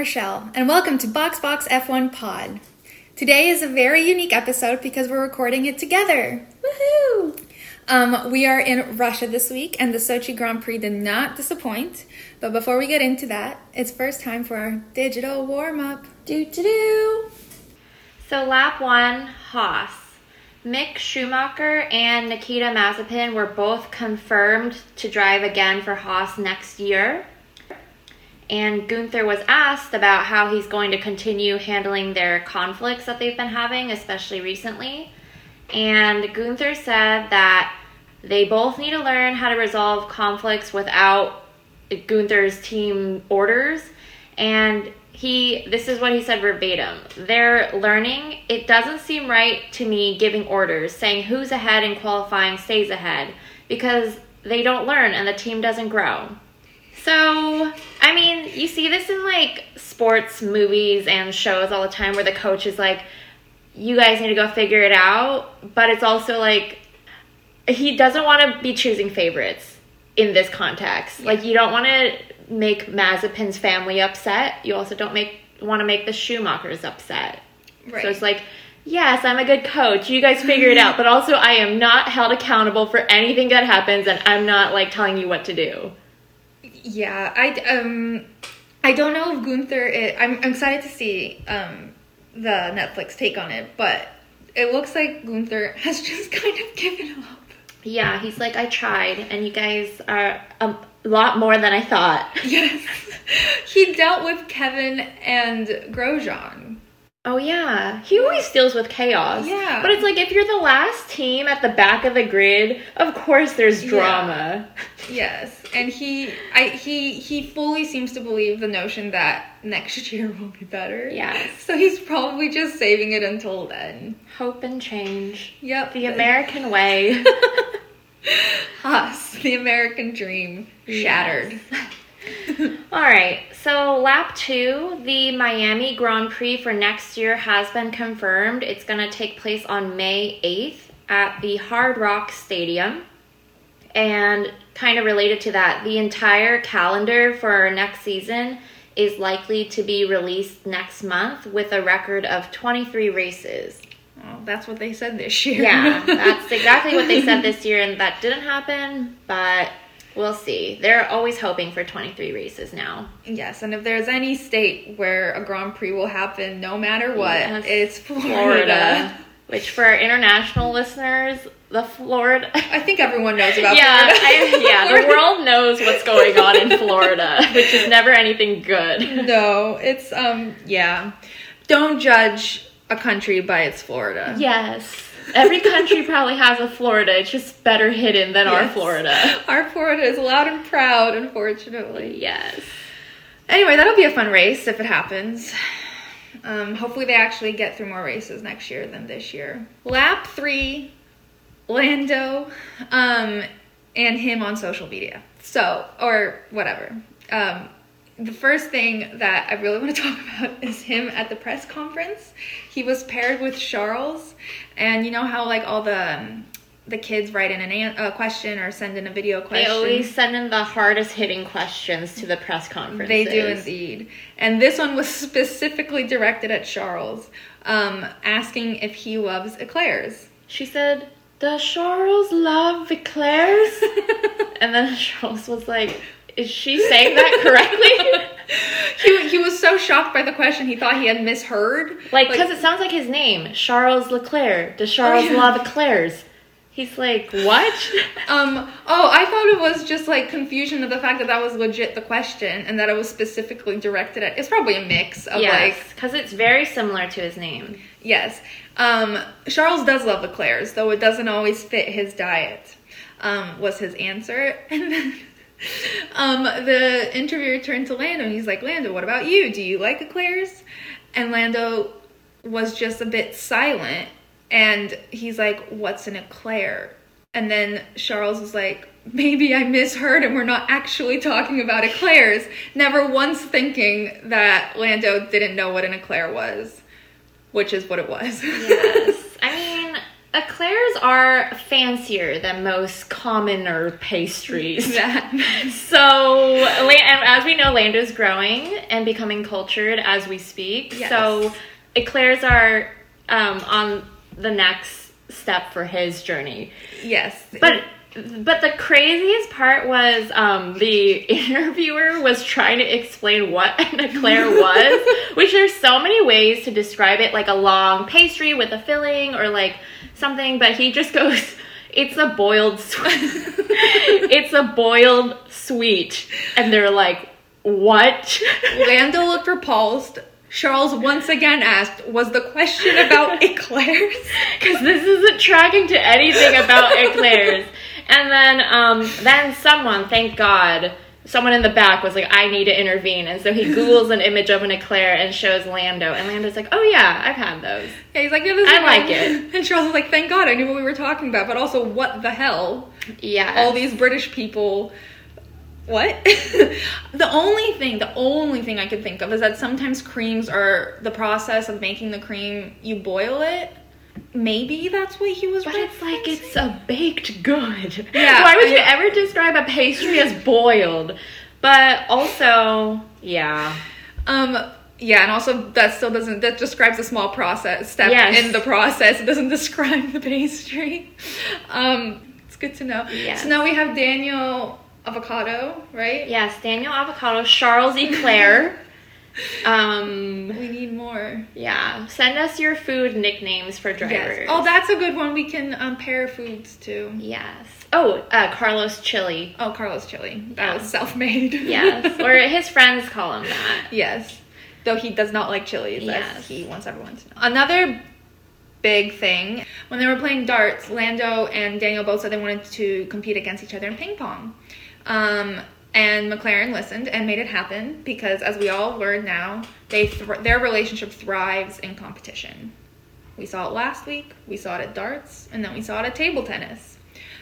Rochelle, and welcome to BoxBox F1 Pod. Today is a very unique episode because we're recording it together. Woohoo! We are in Russia this week, and the Sochi Grand Prix did not disappoint. But before we get into that, it's first time for our digital warm-up. Do-do-do! So lap 1, Haas. Mick Schumacher and Nikita Mazepin were both confirmed to drive again for Haas next year. And Gunther was asked about how he's going to continue handling their conflicts that they've been having, especially recently. And Gunther said that they both need to learn how to resolve conflicts without Gunther's team orders. And this is what he said verbatim. They're learning. It doesn't seem right to me giving orders, saying who's ahead in qualifying stays ahead, because they don't learn and the team doesn't grow. So, I mean, you see this in, like, sports movies and shows all the time where the coach is like, you guys need to go figure it out. But it's also, like, he doesn't want to be choosing favorites in this context. Yeah. Like, you don't want to make Mazepin's family upset. You also don't want to make the Schumachers upset. Right. So it's like, yes, I'm a good coach. You guys figure it out. But also, I am not held accountable for anything that happens, and I'm not, like, telling you what to do. Yeah, I don't know if Gunther I'm excited to see the Netflix take on it, but it looks like Gunther has just kind of given up. Yeah, he's like, I tried, and you guys are a lot more than I thought. Yes. He dealt with Kevin and Grosjean. Oh, yeah. He always deals with chaos. Yeah. But it's like, if you're the last team at the back of the grid, of course there's drama. Yeah. Yes. And he fully seems to believe the notion that next year will be better. Yes. So he's probably just saving it until then. Hope and change. Yep. The American way. Us. The American dream. Shattered. Yes. All right, so lap 2, the Miami Grand Prix for next year has been confirmed. It's going to take place on May 8th at the Hard Rock Stadium. And kind of related to that, the entire calendar for next season is likely to be released next month with a record of 23 races. Oh, that's what they said this year. Yeah, that's exactly what they said this year, and that didn't happen, but we'll see. They're always hoping for 23 races now. Yes, and if there's any state where a Grand Prix will happen no matter what, yes, it's Florida. Which, for our international listeners, Florida... I think everyone knows about Florida. The world knows what's going on in Florida, which is never anything good. No, it's, Don't judge a country by its Florida. Yes. Every country probably has a Florida. It's just better hidden than our Florida. Our Florida is loud and proud, unfortunately. Yes. Anyway, that'll be a fun race if it happens. Hopefully they actually get through more races next year than this year. Lap 3, Lando, and him on social media. So, or whatever. The first thing that I really want to talk about is him at the press conference. He was paired with Charles, and you know how, like, all the kids write in a question or send in a video question? They always send in the hardest hitting questions to the press conferences. They do indeed. And this one was specifically directed at Charles, asking if he loves eclairs. She said, does Charles love eclairs? And then Charles was like, is she saying that correctly? He was so shocked by the question, he thought he had misheard. Like, because it sounds like his name, Charles Leclerc. Does Charles love eclairs? He's like, what? I thought it was just, like, confusion of the fact that was legit the question and that it was specifically directed at... It's probably a mix of, yes, because it's very similar to his name. Yes. Charles does love eclairs, though it doesn't always fit his diet, was his answer. And then... the interviewer turned to Lando and he's like, Lando, what about you? Do you like eclairs? And Lando was just a bit silent, and he's like, what's an eclair? And then Charles was like, maybe I misheard and we're not actually talking about eclairs, never once thinking that Lando didn't know what an eclair was, which is what it was. Yes. I mean, eclairs are fancier than most commoner pastries. That. So, and as we know, Lando's growing and becoming cultured as we speak. Yes. So, eclairs are on the next step for his journey. Yes. But the craziest part was the interviewer was trying to explain what an eclair was, which there's so many ways to describe it, like a long pastry with a filling or like something, but he just goes, it's a boiled it's a boiled sweet. And they're like, what? Lando looked repulsed. Charles once again asked, was the question about eclairs? Because this isn't tracking to anything about eclairs. And then someone, thank God, someone in the back was like, I need to intervene. And so he Googles an image of an eclair and shows Lando. And Lando's like, oh yeah, I've had those. Yeah, he's like, yeah, this is I like it. And Charles was like, thank God, I knew what we were talking about. But also, what the hell? Yeah. All these British people... What? The only thing I could think of is that sometimes creams are the process of making the cream, you boil it. Maybe that's what he was But referencing. it's like it's a baked good. Yeah, Why would you ever describe a pastry as boiled? But also, yeah. Yeah, and also that describes a small step Yes. in the process. It doesn't describe the pastry. It's good to know. Yes. So now we have Daniel Avocado, right? Yes, Daniel Avocado, Charles Eclair. We need more. Yeah. Send us your food nicknames for drivers. Yes. Oh, that's a good one. We can pair foods too. Yes. Oh, Carlos Chili. Oh, Carlos Chili. That Yeah. was self-made. Yes. Or his friends call him that. Yes. Though he does not like chilies, Yes. as he wants everyone to know. Another big thing, when they were playing darts, Lando and Daniel both said they wanted to compete against each other in ping pong. And McLaren listened and made it happen because, as we all learn now, their relationship thrives in competition. We saw it last week, we saw it at darts, and then we saw it at table tennis.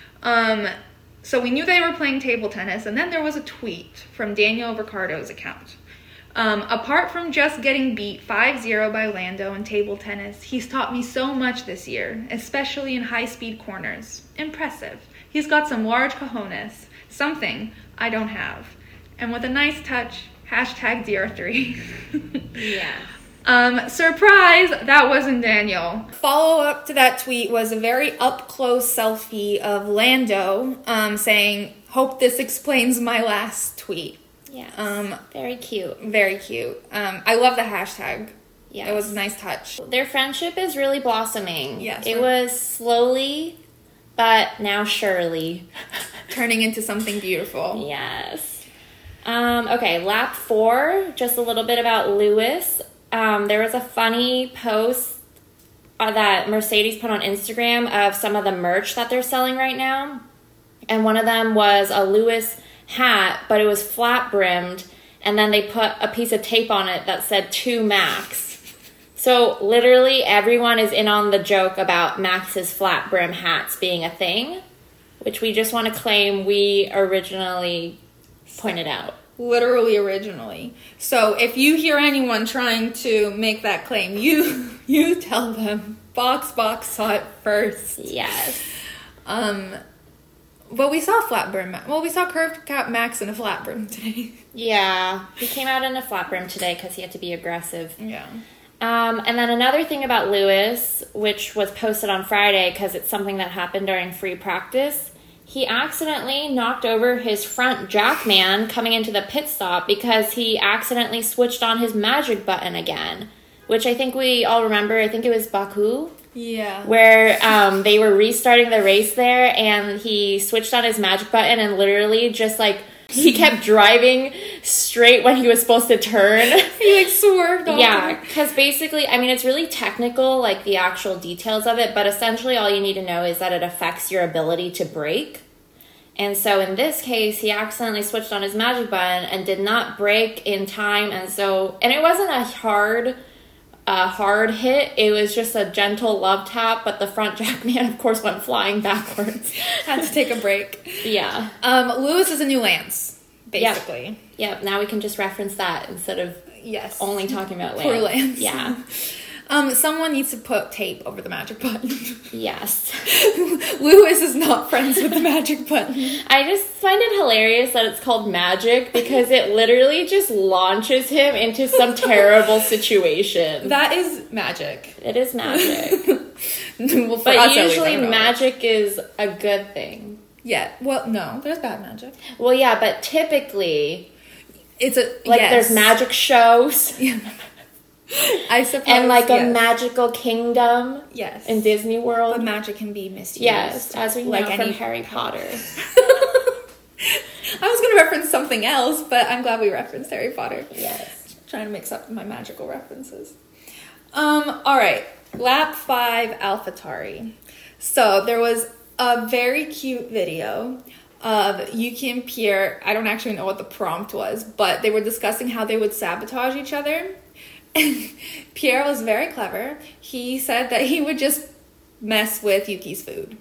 So we knew they were playing table tennis, and then there was a tweet from Daniel Ricciardo's account. Apart from just getting beat 5-0 by Lando in table tennis, he's taught me so much this year, especially in high-speed corners. Impressive. He's got some large cojones. Something I don't have. And with a nice touch, hashtag DR3. Yeah. Surprise, that wasn't Daniel. Follow up to that tweet was a very up-close selfie of Lando saying, hope this explains my last tweet. Yes. Very cute. Very cute. I love the hashtag. Yes. It was a nice touch. Their friendship is really blossoming. Yes. It was slowly, but now surely. Turning into something beautiful. Yes. Okay, lap 4, just a little bit about Lewis. There was a funny post that Mercedes put on Instagram of some of the merch that they're selling right now. And one of them was a Lewis hat, but it was flat brimmed, and then they put a piece of tape on it that said to Max. So literally everyone is in on the joke about Max's flat brim hats being a thing, which we just want to claim we originally pointed out. Literally originally. So if you hear anyone trying to make that claim, you tell them Box saw it first. Yes. But we saw flat brim. Well, we saw curved cap Max in a flat brim today. Yeah, he came out in a flat brim today because he had to be aggressive. Yeah. And then another thing about Lewis, which was posted on Friday because it's something that happened during free practice, he accidentally knocked over his front jackman coming into the pit stop because he accidentally switched on his magic button again, which I think we all remember. I think it was Baku. Yeah. Where they were restarting the race there, and he switched on his magic button and literally just like he kept driving straight when he was supposed to turn. He like swerved off. Yeah, because basically, I mean, it's really technical, like the actual details of it, but essentially all you need to know is that it affects your ability to brake. And so in this case, he accidentally switched on his magic button and did not brake in time, and it wasn't a hard hit. It was just a gentle love tap, but the front jackman, of course, went flying backwards. Had to take a break. Yeah. Lewis is a new Lance, basically. Yep. Now we can just reference that instead of only talking about Lance. Poor Lance. Yeah. Someone needs to put tape over the magic button. Yes. Lewis is not friends with the magic button. I just find it hilarious that it's called magic because it literally just launches him into some terrible situation. That is magic. It is magic. Well, but usually magic is a good thing. Yeah. Well, no, there's bad magic. Well, yeah, but typically it's a there's magic shows. Yeah. I suppose. And a magical kingdom. Yes. In Disney World. But magic can be misused. Yes, as we know from Harry Potter. I was going to reference something else, but I'm glad we referenced Harry Potter. Yes. Trying to mix up my magical references. All right. Lap 5 AlphaTauri. So there was a very cute video of Yuki and Pierre. I don't actually know what the prompt was, but they were discussing how they would sabotage each other. And Pierre was very clever. He said that he would just mess with Yuki's food.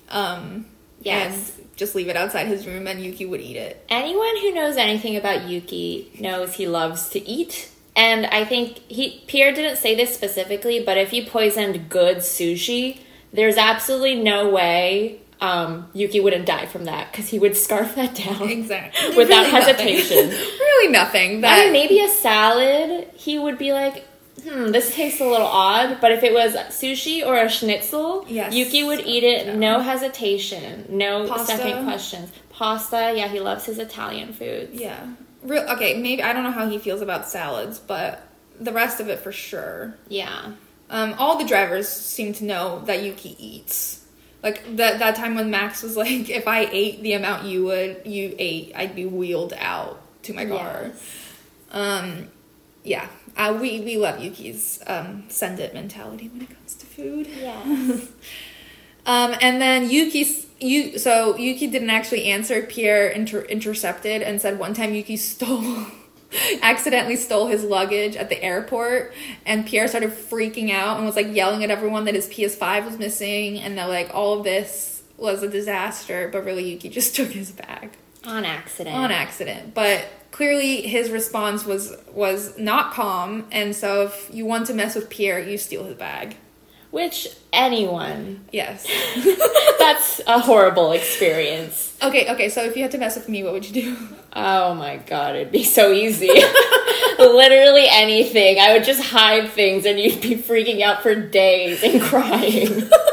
Yes. And just leave it outside his room and Yuki would eat it. Anyone who knows anything about Yuki knows he loves to eat. And I think Pierre didn't say this specifically, but if he poisoned good sushi, there's absolutely no way Yuki wouldn't die from that because he would scarf that down. Exactly. Without hesitation. Really nothing. I mean, maybe a salad, he would be like, this tastes a little odd. But if it was sushi or a schnitzel, yes. Yuki would eat it, no hesitation, no second questions. Pasta, yeah, he loves his Italian foods. Yeah. Okay, maybe, I don't know how he feels about salads, but the rest of it for sure. Yeah. All the drivers seem to know that Yuki eats. Like, that time when Max was like, if I ate the amount you ate, I'd be wheeled out to my car. Yes. Yeah. We love Yuki's send it mentality when it comes to food. Yes. And then Yuki didn't actually answer. Pierre intercepted and said one time Yuki accidentally stole his luggage at the airport, and Pierre started freaking out and was like yelling at everyone that his PS5 was missing and that like all of this was a disaster, but really Yuki just took his bag. On accident. But clearly his response was not calm, and so if you want to mess with Pierre, you steal his bag. Which, anyone. Yes. That's a horrible experience. Okay, so if you had to mess with me, what would you do? Oh my god, it'd be so easy. Literally anything. I would just hide things and you'd be freaking out for days and crying.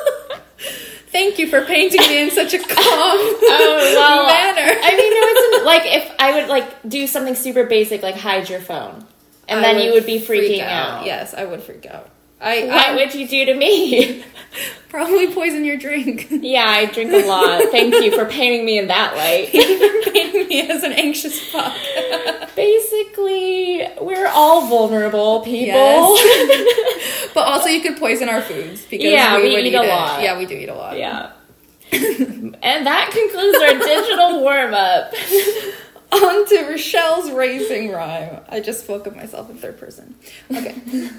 Thank you for painting me in such a calm manner. I mean, no, it's like if I would do something super basic, like hide your phone. And then you would be freaking out. Yes, I would freak out. What would you do to me? Probably poison your drink. Yeah, I drink a lot. Thank you for painting me in that light. For painting me as an anxious fuck. Basically, we're all vulnerable people. Yes. But also you could poison our foods. Because we eat a lot. Yeah, we do eat a lot. Yeah. And that concludes our digital warm-up. On to Rochelle's racing rhyme. I just spoke of myself in third person. Okay.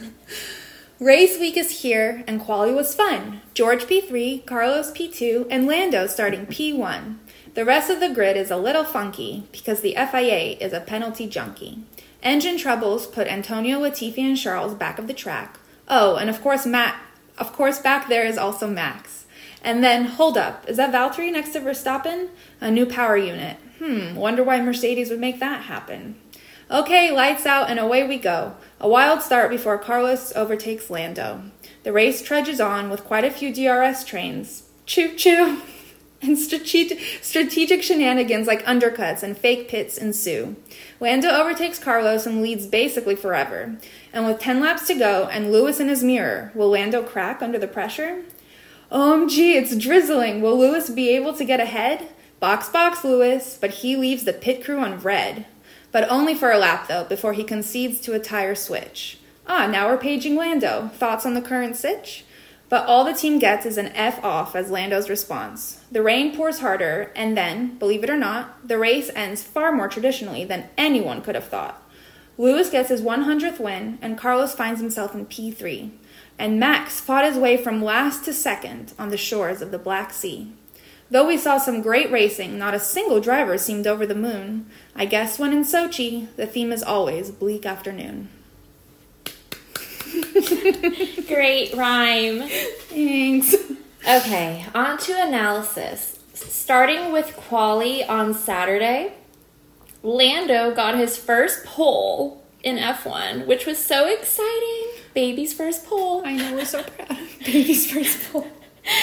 Race week is here, and quali was fun. George P3, Carlos P2, and Lando starting P1. The rest of the grid is a little funky, because the FIA is a penalty junkie. Engine troubles put Antonio Latifi and Charles back of the track. Oh, and of course back there is also Max. And then, hold up, is that Valtteri next to Verstappen? A new power unit. Wonder why Mercedes would make that happen. Okay, lights out and away we go. A wild start before Carlos overtakes Lando. The race trudges on with quite a few DRS trains. Choo-choo! And strategic shenanigans like undercuts and fake pits ensue. Lando overtakes Carlos and leads basically forever. And with 10 laps to go and Lewis in his mirror, will Lando crack under the pressure? OMG, it's drizzling. Will Lewis be able to get ahead? Box, Lewis, but he leaves the pit crew on red. But only for a lap, though, before he concedes to a tire switch. Now we're paging Lando. Thoughts on the current sitch? But all the team gets is an F off as Lando's response. The rain pours harder, and then, believe it or not, the race ends far more traditionally than anyone could have thought. Lewis gets his 100th win, and Carlos finds himself in P3. And Max fought his way from last to second on the shores of the Black Sea. Though we saw some great racing, not a single driver seemed over the moon. I guess when in Sochi, the theme is always bleak afternoon. Great rhyme. Thanks. Okay, on to analysis. Starting with quali on Saturday, Lando got his first pole in F1, which was so exciting. Baby's first pole. I know, we're so proud. Baby's first pole.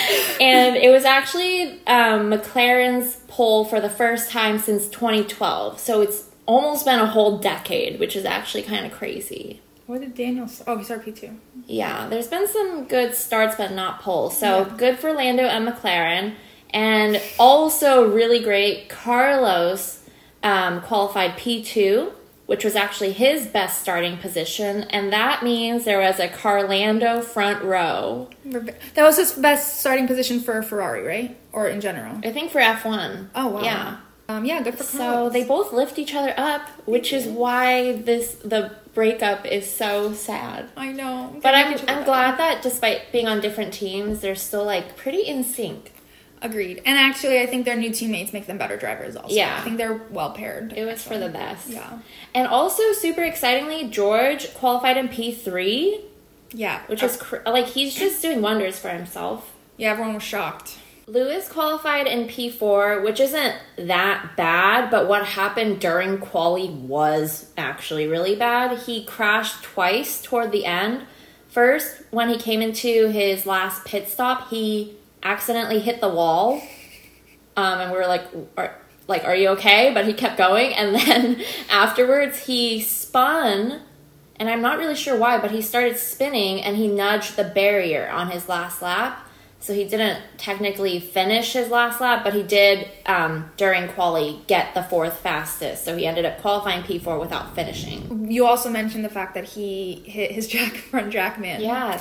And it was actually McLaren's pole for the first time since 2012. So it's almost been a whole decade, which is actually kind of crazy. What did Daniel... Oh, he started P2. Yeah, there's been some good starts, but not poles. So good for Lando and McLaren. And also really great, Carlos qualified P2, which was actually his best starting position. And that means there was a Carlando front row. That was his best starting position for Ferrari, right? Or in general? I think for F1. Oh, wow. Yeah. Yeah, good for Carlos. So they both lift each other up, which is why the breakup is so sad. I know. But I'm glad that despite being on different teams, they're still like pretty in sync. Agreed. And actually, I think their new teammates make them better drivers also. Yeah. I think they're well paired. It was for the best. Yeah. And also, super excitingly, George qualified in P3. Yeah. Which is, he's just doing wonders for himself. Yeah, everyone was shocked. Lewis qualified in P4, which isn't that bad, but what happened during quali was actually really bad. He crashed twice toward the end. First, when he came into his last pit stop, he accidentally hit the wall. And we were like, are you okay? But he kept going. And then afterwards, he spun, and I'm not really sure why, but he started spinning, and he nudged the barrier on his last lap. So he didn't technically finish his last lap, but he did, during quali, get the fourth fastest. So he ended up qualifying P4 without finishing. You also mentioned the fact that he hit his front jack man. Yes.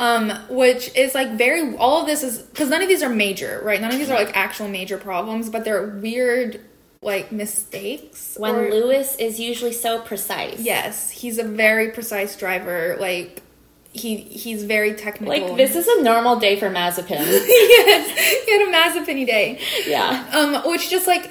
Which is like all of this is, because none of these are major, right? None of these are like actual major problems, but they're weird, like, mistakes. When Lewis is usually so precise. Yes, he's a very precise driver, like... He's very technical. Like, this is a normal day for Mazepin. Yes, he had a Mazepin day. Yeah. Which just, like,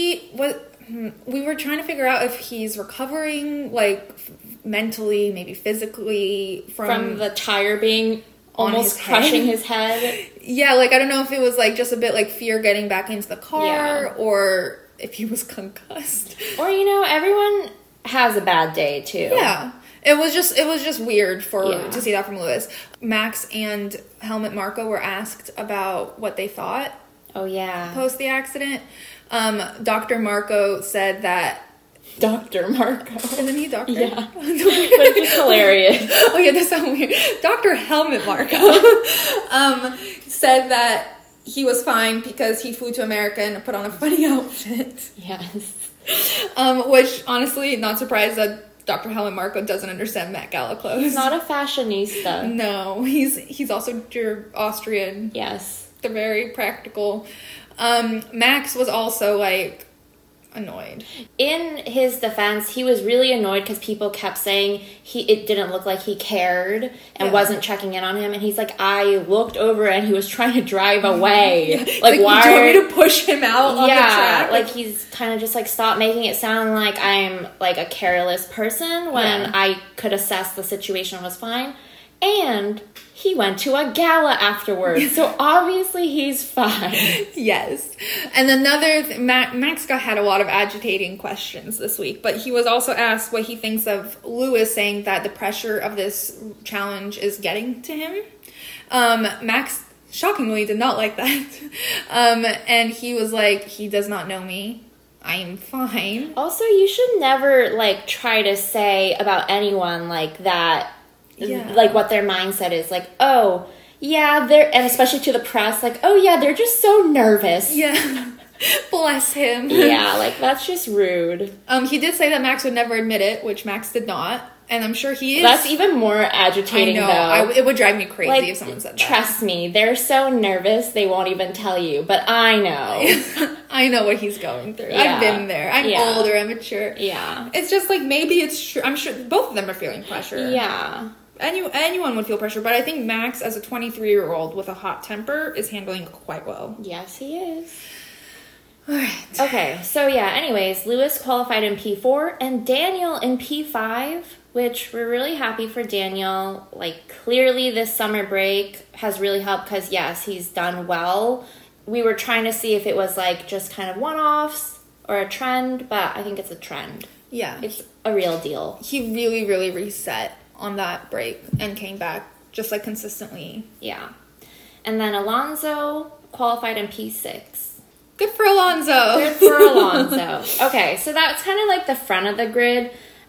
we were trying to figure out if he's recovering, like, mentally, maybe physically, from the tire being almost crushing his head. Yeah, like, I don't know if it was, like, just a bit, like, fear getting back into the car, or if he was concussed. Or, everyone has a bad day, too. Yeah. It was just weird to see that from Lewis. Max and Helmut Marko were asked about what they thought. Oh, yeah. Post the accident. Dr. Marko said that... Dr. Marko. Isn't he Dr.? Yeah. But it's hilarious. Oh, yeah, that's so weird. Dr. Helmut Marko said that he was fine because he flew to America and put on a funny outfit. Yes. Which, honestly, not surprised that Dr. Helmut Marko doesn't understand Met Gala clothes. He's not a fashionista. No, he's also Austrian. Yes. They're very practical. Max was also, like, annoyed. In his defense, he was really annoyed because people kept saying it didn't look like he cared and wasn't checking in on him. And he's like, I looked over and he was trying to drive away. Yeah. Like, why? Do you want me to push him out on the track? Like, he's kind of just like, stop making it sound like I'm like a careless person when I could assess the situation was fine. And he went to a gala afterwards, so obviously he's fine. Yes. And another Max had a lot of agitating questions this week, but he was also asked what he thinks of Lewis saying that the pressure of this challenge is getting to him. Max shockingly did not like that. And he was like, he does not know me. I am fine. Also, you should never, like, try to say about anyone like that. Yeah. Like, what their mindset is. Like, oh, yeah, and especially to the press, like, oh, yeah, they're just so nervous. Yeah. Bless him. Yeah, like, that's just rude. He did say that Max would never admit it, which Max did not. And I'm sure he is. That's even more agitating, I know. Though. It would drive me crazy like, if someone said that. Trust me, they're so nervous, they won't even tell you. But I know. I know what he's going through. Yeah. I've been there. I'm older, I'm mature. Yeah. It's just like, maybe it's true. I'm sure both of them are feeling pressure. Yeah. Anyone would feel pressure, but I think Max, as a 23-year-old with a hot temper, is handling it quite well. Yes, he is. All right. Okay, so yeah, anyways, Lewis qualified in P4, and Daniel in P5 which we're really happy for Daniel. Like, clearly this summer break has really helped because, yes, he's done well. We were trying to see if it was, like, just kind of one-offs or a trend, but I think it's a trend. Yeah. It's a real deal. He really, really reset on that break and came back just, like, consistently. Yeah. And then Alonso qualified in P6. Good for Alonso. Good for Alonso. Okay, so that's kind of like the front of the grid.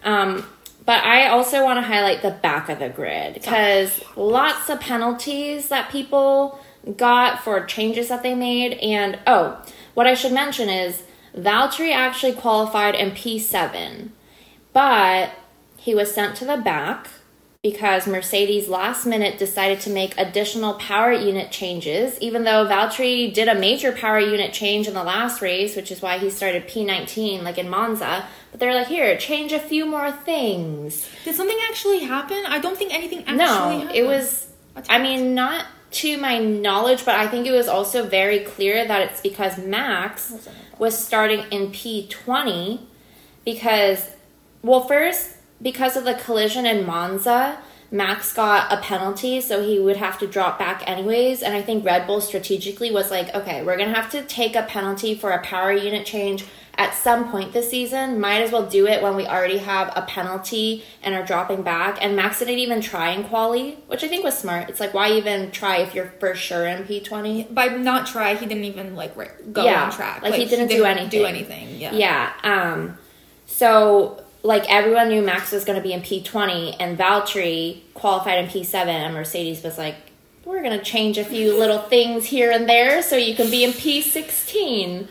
But I also want to highlight the back of the grid because lots of penalties that people got for changes that they made. And, what I should mention is Valtteri actually qualified in P7, but he was sent to the back because Mercedes last minute decided to make additional power unit changes, even though Valtteri did a major power unit change in the last race, which is why he started P19, like in Monza. But they're like, here, change a few more things. Did something actually happen? I don't think anything actually happened. No, it was, I mean, not to my knowledge, but I think it was also very clear that it's because Max was starting in P20 because, well, first, because of the collision in Monza, Max got a penalty, so he would have to drop back anyways. And I think Red Bull strategically was like, okay, we're going to have to take a penalty for a power unit change at some point this season. Might as well do it when we already have a penalty and are dropping back. And Max didn't even try in quali, which I think was smart. It's like, why even try if you're for sure in P20? By not try, he didn't even go on track. Like he didn't do anything. Yeah. So, like, everyone knew Max was going to be in P20, and Valtteri qualified in P7, and Mercedes was like, we're going to change a few little things here and there so you can be in P16.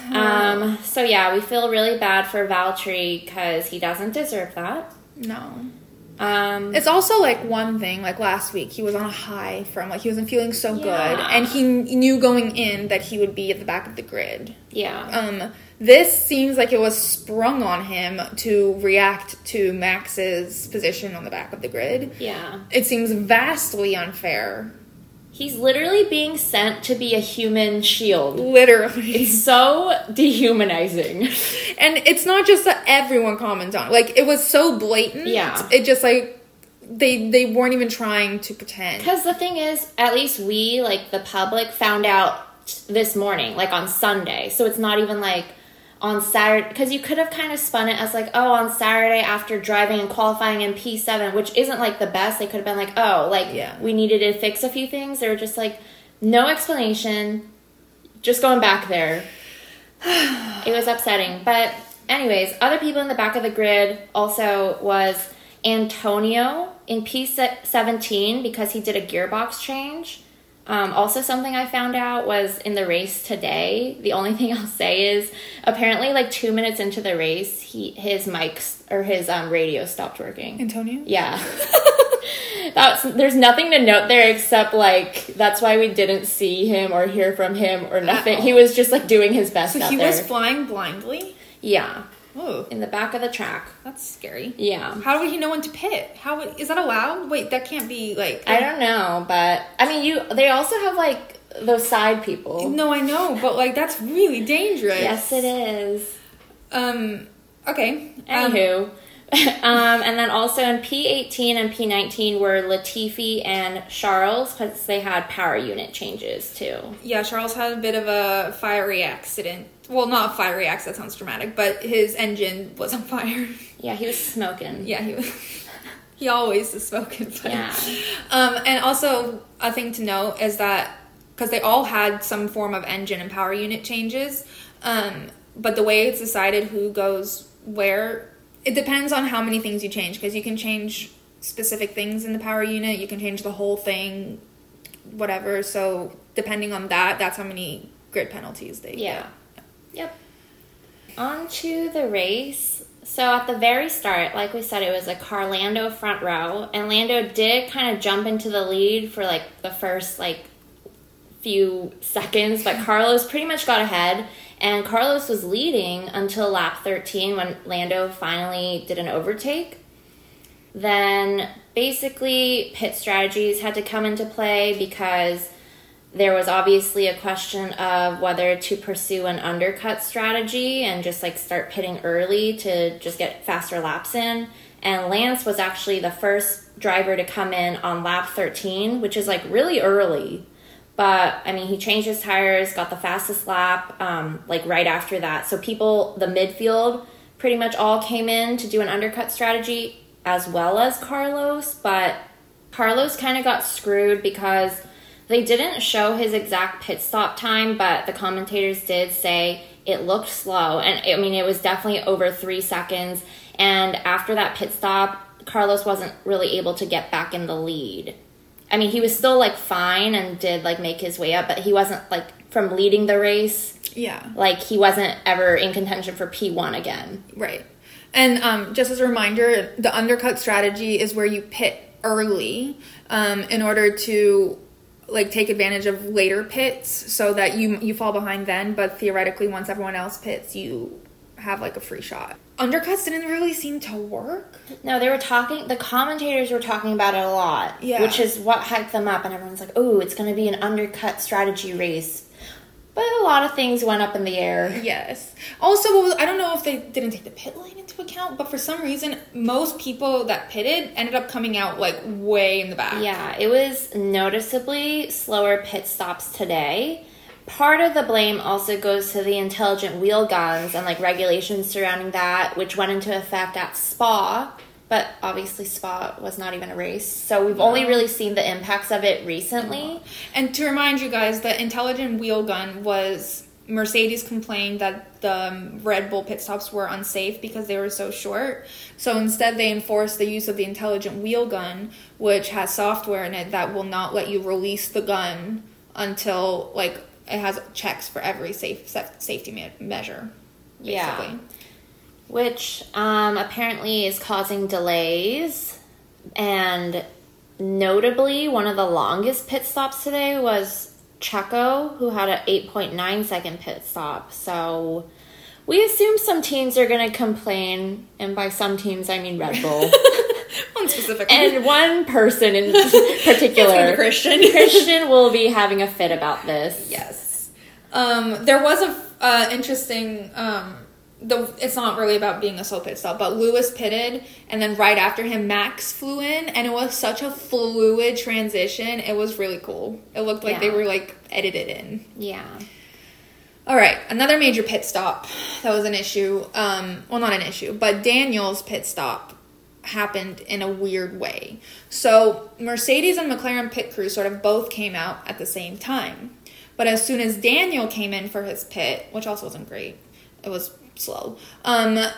So, yeah, we feel really bad for Valtteri because he doesn't deserve that. No. It's also, like, one thing, like, last week, he was on a high from, like, he wasn't feeling so good, and he knew going in that he would be at the back of the grid. Yeah. This seems like it was sprung on him to react to Max's position on the back of the grid. Yeah. It seems vastly unfair. He's literally being sent to be a human shield. Literally. It's so dehumanizing. And it's not just that everyone comments on it. Like, it was so blatant. Yeah. It just, like, they weren't even trying to pretend. Because the thing is, at least we, like, the public, found out this morning, like, on Sunday. So it's not even, like, on Saturday, because you could have kind of spun it as like, oh, on Saturday after driving and qualifying in P7, which isn't like the best. They could have been like, oh, like, we needed to fix a few things. They were just like, no explanation, just going back there. It was upsetting. But anyways, other people in the back of the grid also was Antonio in P17 because he did a gearbox change. Also, something I found out was in the race today, the only thing I'll say is apparently like 2 minutes into the race, his mics or his radio stopped working. Antonio? Yeah. There's nothing to note there except like that's why we didn't see him or hear from him or nothing. He was just like doing his best out there. So he was flying blindly? Yeah. Oh. In the back of the track. That's scary. Yeah. How would he know when to pit? Is that allowed? Wait, that can't be like... I don't know, but... I mean, they also have, like, those side people. No, I know, but, like, that's really dangerous. Yes, it is. Okay. Anywho. And then also in P18 and P19 were Latifi and Charles, because they had power unit changes, too. Yeah, Charles had a bit of a fiery accident. Well, not a fiery accident, that sounds dramatic, but his engine was on fire. Yeah, he was smoking. Yeah, he was. He always is smoking. But, yeah. And also, a thing to note is that, because they all had some form of engine and power unit changes, but the way it's decided who goes where, it depends on how many things you change, because you can change specific things in the power unit, you can change the whole thing, whatever, so depending on that, that's how many grid penalties they get. Yep. On to the race. So at the very start, like we said, it was a Carlando front row. And Lando did kind of jump into the lead for like the first like few seconds. But Carlos pretty much got ahead. And Carlos was leading until lap 13 when Lando finally did an overtake. Then basically pit strategies had to come into play because there was obviously a question of whether to pursue an undercut strategy and just like start pitting early to just get faster laps in. And Lance was actually the first driver to come in on lap 13, which is like really early. But I mean, he changed his tires, got the fastest lap, like right after that. So people, the midfield, pretty much all came in to do an undercut strategy, as well as Carlos. But Carlos kind of got screwed because they didn't show his exact pit stop time, but the commentators did say it looked slow. And I mean, it was definitely over 3 seconds. And after that pit stop, Carlos wasn't really able to get back in the lead. I mean, he was still, like, fine and did, like, make his way up, but he wasn't, like, from leading the race. Yeah. Like, he wasn't ever in contention for P1 again. Right. And just as a reminder, the undercut strategy is where you pit early in order to, like, take advantage of later pits so that you fall behind then, but theoretically, once everyone else pits, you have, like, a free shot. Undercuts didn't really seem to work. No, the commentators were talking about it a lot, which is what hyped them up, and everyone's like, oh, it's going to be an undercut strategy race. But a lot of things went up in the air. Yes. Also, I don't know if they didn't take the pit lane into account, but for some reason, most people that pitted ended up coming out, like, way in the back. Yeah, it was noticeably slower pit stops today. Part of the blame also goes to the intelligent wheel guns and, like, regulations surrounding that, which went into effect at Spa, but obviously Spa was not even a race, so we've only really seen the impacts of it recently. And to remind you guys, the intelligent wheel gun was Mercedes complained that the Red Bull pit stops were unsafe because they were so short, so instead they enforced the use of the intelligent wheel gun, which has software in it that will not let you release the gun until, like, it has checks for every safety measure, basically. Yeah. Which apparently is causing delays. And notably, one of the longest pit stops today was Checo, who had an 8.9 second pit stop. So we assume some teams are going to complain. And by some teams, I mean Red Bull. One specific and one person in particular, Christian will be having a fit about this. Yes. There was a interesting. It's not really about being a slow pit stop, but Lewis pitted, and then right after him, Max flew in, and it was such a fluid transition. It was really cool. It looked like they were, like, edited in. Yeah. All right, another major pit stop that was an issue. Well, not an issue, but Daniel's pit stop happened in a weird way. So Mercedes and McLaren pit crew sort of both came out at the same time. But as soon as Daniel came in for his pit, which also wasn't great, it was slow, the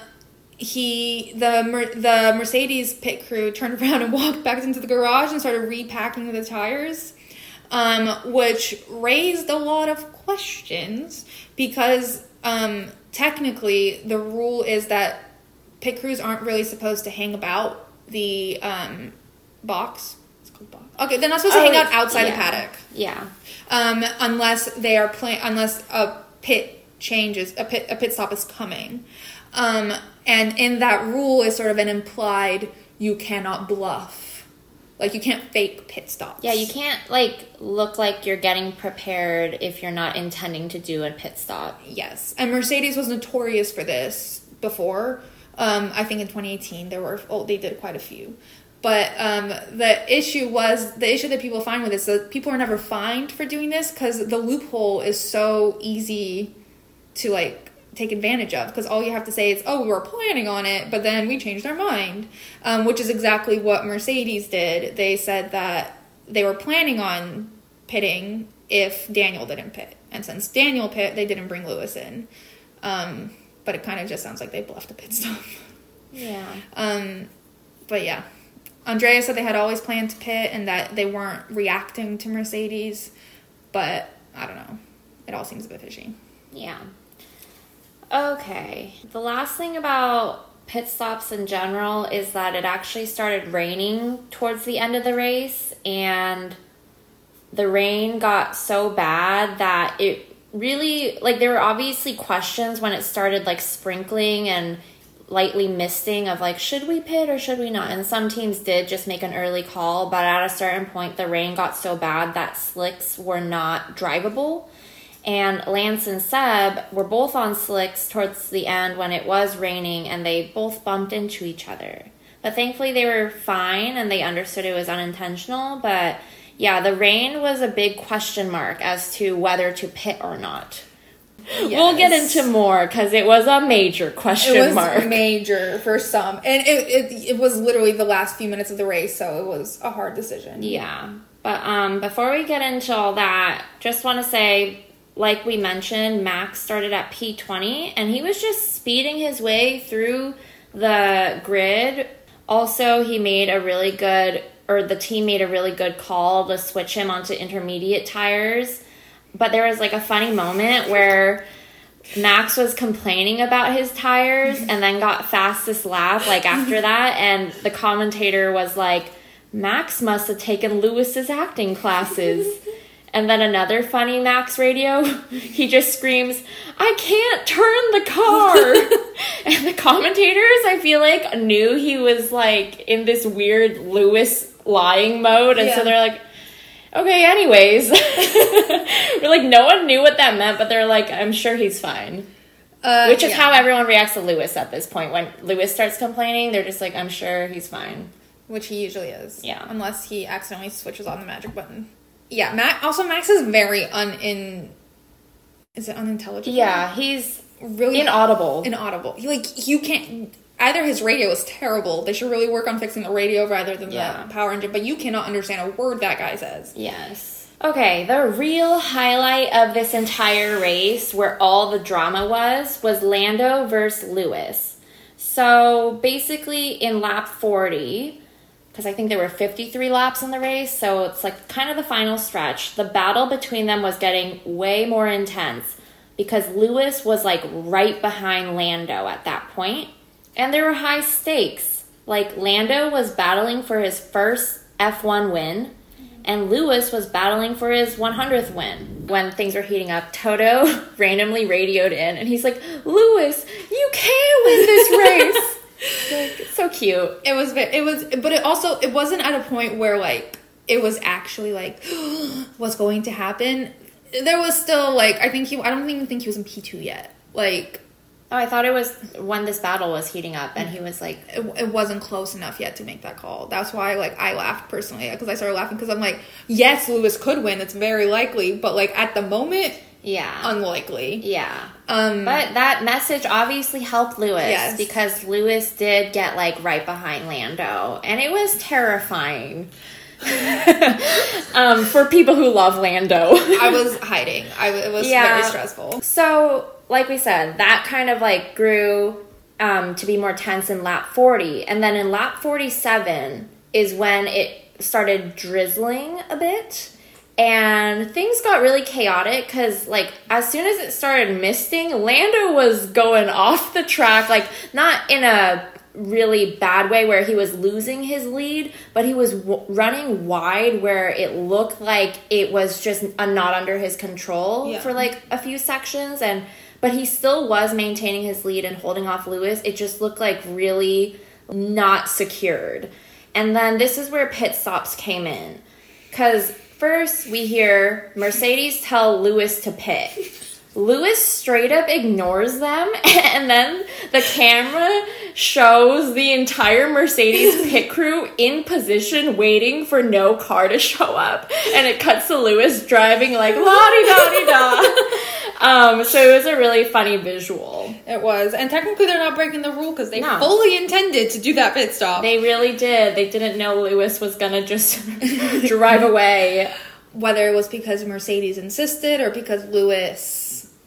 Mercedes pit crew turned around and walked back into the garage and started repacking the tires, which raised a lot of questions because technically the rule is that pit crews aren't really supposed to hang about the box. It's called box. Okay, they're not supposed to hang out outside the paddock. Yeah. Unless they are unless a pit stop is coming. And in that rule is sort of an implied you cannot bluff. Like, you can't fake pit stops. Yeah, you can't, like, look like you're getting prepared if you're not intending to do a pit stop. Yes. And Mercedes was notorious for this before. I think in 2018 they did quite a few. But the issue that people find with this, that people are never fined for doing this because the loophole is so easy to, like, take advantage of, because all you have to say is, oh, we were planning on it, but then we changed our mind, which is exactly what Mercedes did. They said that they were planning on pitting if Daniel didn't pit, and since Daniel pit, they didn't bring Lewis in. But it kind of just sounds like they bluffed a pit stop. Yeah. But yeah, Andrea said they had always planned to pit and that they weren't reacting to Mercedes, but I don't know. It all seems a bit fishy. Yeah. Okay. The last thing about pit stops in general is that it actually started raining towards the end of the race, and the rain got so bad that it really, like, there were obviously questions when it started, like, sprinkling and lightly misting of, like, should we pit or should we not? And some teams did just make an early call, but at a certain point the rain got so bad that slicks were not drivable. And Lance and Seb were both on slicks towards the end when it was raining, and they both bumped into each other. But thankfully they were fine and they understood it was unintentional. But yeah, the rain was a big question mark as to whether to pit or not. Yes. We'll get into more because it was a major question mark. It was major for some. And it was literally the last few minutes of the race, so it was a hard decision. Yeah. But before we get into all that, just want to say, like we mentioned, Max started at P20, and he was just speeding his way through the grid. Also, the team made a really good call to switch him onto intermediate tires. But there was like a funny moment where Max was complaining about his tires and then got fastest lap like after that, and the commentator was like, Max must have taken Lewis's acting classes. And then another funny Max radio, he just screams, I can't turn the car. And the commentators, I feel like, knew he was like in this weird Lewis lying mode, and so they're like, okay, anyways. We're like, no one knew what that meant, but they're like, I'm sure he's fine. Which is how everyone reacts to Lewis at this point. When Lewis starts complaining, they're just like, I'm sure he's fine. Which he usually is. Yeah. Unless he accidentally switches on the magic button. Yeah, Max is very is it unintelligible? Yeah, he's really inaudible. You can't... Either his radio is terrible. They should really work on fixing the radio rather than the power engine. But you cannot understand a word that guy says. Yes. Okay, the real highlight of this entire race, where all the drama was Lando versus Lewis. So basically in lap 40, because I think there were 53 laps in the race, so it's like kind of the final stretch, the battle between them was getting way more intense because Lewis was like right behind Lando at that point. And there were high stakes. Like, Lando was battling for his first F1 win, and Lewis was battling for his 100th win. When things were heating up, Toto randomly radioed in, and he's like, Lewis, you can win this race! Like, it's so cute. It wasn't at a point where, like, it was actually, like, what's going to happen? There was still, like, I don't even think he was in P2 yet. Like... Oh, I thought it was when this battle was heating up, and he was like... It wasn't close enough yet to make that call. That's why, like, I laughed personally, because I started laughing, because I'm like, yes, Lewis could win, it's very likely, but, like, at the moment, unlikely. Yeah. But that message obviously helped Lewis, because Lewis did get, like, right behind Lando, and it was terrifying. For people who love Lando. I was hiding. It was very stressful. So... Like we said, that kind of like grew to be more tense in lap 40. And then in lap 47 is when it started drizzling a bit. And things got really chaotic because, like, as soon as it started misting, Lando was going off the track. Like, not in a really bad way where he was losing his lead, but he was running wide where it looked like it was just not under his control for, like, a few sections. But he still was maintaining his lead and holding off Lewis. It just looked like really not secured. And then this is where pit stops came in. Because first we hear Mercedes tell Lewis to pit. Lewis straight up ignores them, and then the camera shows the entire Mercedes pit crew in position waiting for no car to show up, and it cuts to Lewis driving like la-di-da-di-da. So it was a really funny visual. It was, and technically they're not breaking the rule because they fully intended to do that pit stop. They really did. They didn't know Lewis was gonna just drive away. Whether it was because Mercedes insisted or because Lewis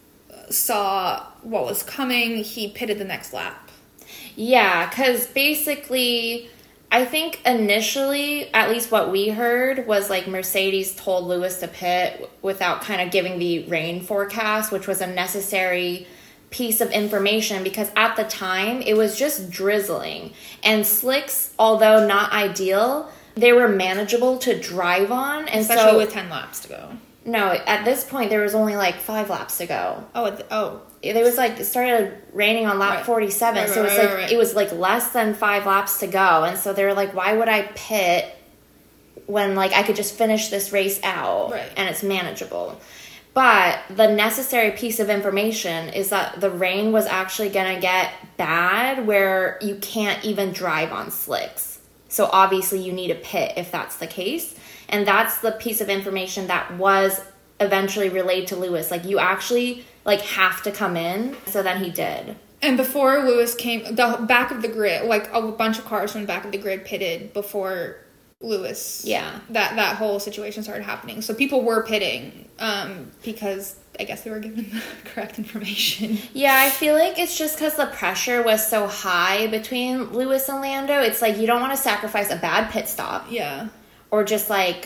saw what was coming, he pitted the next lap. Yeah, because basically, I think initially, at least what we heard, was like Mercedes told Lewis to pit without kind of giving the rain forecast, which was a necessary piece of information because at the time, it was just drizzling. And slicks, although not ideal, they were manageable to drive on. And especially with 10 laps to go. No, at this point, there was only like 5 laps to go. It was like, it started raining on lap 47, so it was like less than 5 laps to go. And so they were like, why would I pit when like I could just finish this race out and it's manageable? But the necessary piece of information is that the rain was actually going to get bad where you can't even drive on slicks. So obviously you need a pit if that's the case. And that's the piece of information that was eventually relayed to Lewis. Like, you actually, like, have to come in. So then he did. And before Lewis came, the back of the grid, like, a bunch of cars from the back of the grid pitted before Lewis. Yeah. That whole situation started happening. So people were pitting because I guess they were given the correct information. Yeah, I feel like it's just because the pressure was so high between Lewis and Lando. It's like you don't want to sacrifice a bad pit stop. Yeah. Or just like